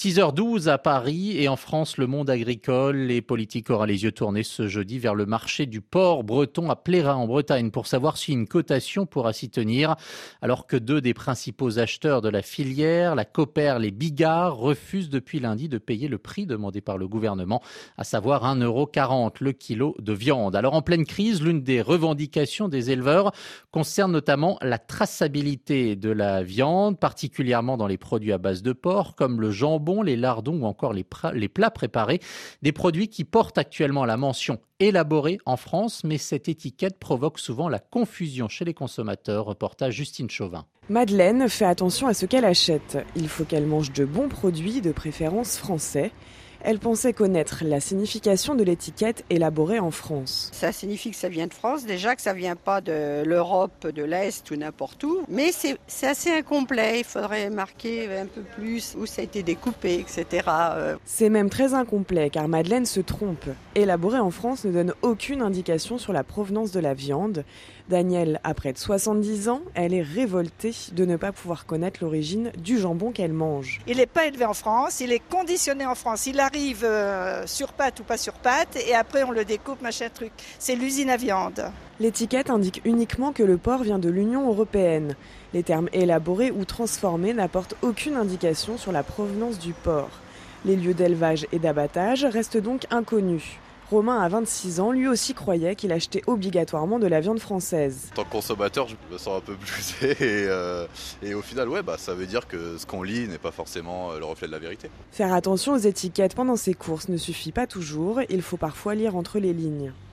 6h12 à Paris et en France, le monde agricole, les politiques aura les yeux tournés ce jeudi vers le marché du porc breton à Plérin en Bretagne pour savoir si une cotation pourra s'y tenir. Alors que deux des principaux acheteurs de la filière, la Copperle et Bigard, refusent depuis lundi de payer le prix demandé par le gouvernement, à savoir 1,40 € le kilo de viande. Alors en pleine crise, l'une des revendications des éleveurs concerne notamment la traçabilité de la viande, particulièrement dans les produits à base de porc comme le jambon, les lardons ou encore les plats préparés, des produits qui portent actuellement la mention élaborée en France, mais cette étiquette provoque souvent la confusion chez les consommateurs. Reportage Justine Chauvin. Madeleine fait attention à ce qu'elle achète. Il faut qu'elle mange de bons produits, de préférence français. Elle pensait connaître la signification de l'étiquette élaborée en France. Ça signifie que ça vient de France, déjà que ça vient pas de l'Europe, de l'Est ou n'importe où. Mais c'est assez incomplet, il faudrait marquer un peu plus où ça a été découpé, etc. C'est même très incomplet car Madeleine se trompe. Élaborée en France ne donne aucune indication sur la provenance de la viande. Danielle a près de 70 ans, elle est révoltée de ne pas pouvoir connaître l'origine du jambon qu'elle mange. Il n'est pas élevé en France, il est conditionné en France. Il arrive sur pâte ou pas sur pâte et après on le découpe, machin truc. C'est l'usine à viande. L'étiquette indique uniquement que le porc vient de l'Union européenne. Les termes élaborés ou transformés n'apportent aucune indication sur la provenance du porc. Les lieux d'élevage et d'abattage restent donc inconnus. Romain a 26 ans, lui aussi croyait qu'il achetait obligatoirement de la viande française. En tant que consommateur, je me sens un peu blusé et au final, ça veut dire que ce qu'on lit n'est pas forcément le reflet de la vérité. Faire attention aux étiquettes pendant ses courses ne suffit pas toujours, il faut parfois lire entre les lignes.